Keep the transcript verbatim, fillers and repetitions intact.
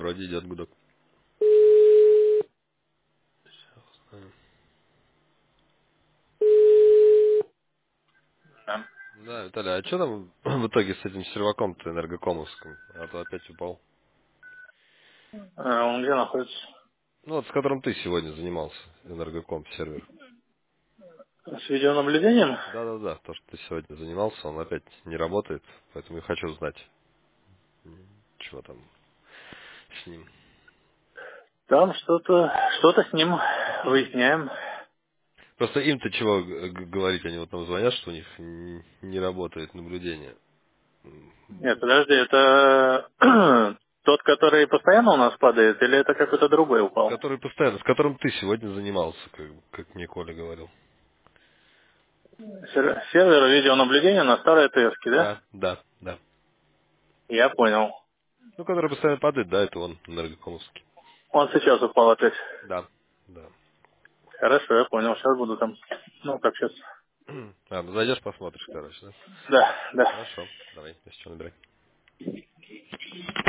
вроде идет гудок. Да. Да, Виталий, а что там в итоге с этим серваком-то энергокомовским? А то опять упал. А он где находится? Ну вот с которым ты сегодня занимался, энергоком сервер. С видеонаблюдением? Да-да-да, то, что ты сегодня занимался, он опять не работает, поэтому я хочу знать, чего там с ним. Там что-то, что-то с ним выясняем. Просто им-то чего г- г- говорить, они вот нам звонят, что у них н- не работает наблюдение. Нет, подожди, это тот, который постоянно у нас падает, или это какой-то другой упал? Который постоянно, с которым ты сегодня занимался, как, как мне Коля говорил. Сер- Сервер видеонаблюдения на старой ТС, да? Да, да, да. Я понял. Ну, который постоянно падает, да, это он, энергокомовский. Он сейчас упал опять. Да, да. Хорошо, я понял. Сейчас буду там. Ну, как сейчас. А, ну зайдешь, посмотришь, короче, да? Да, да. Хорошо, давай, если что, набирай.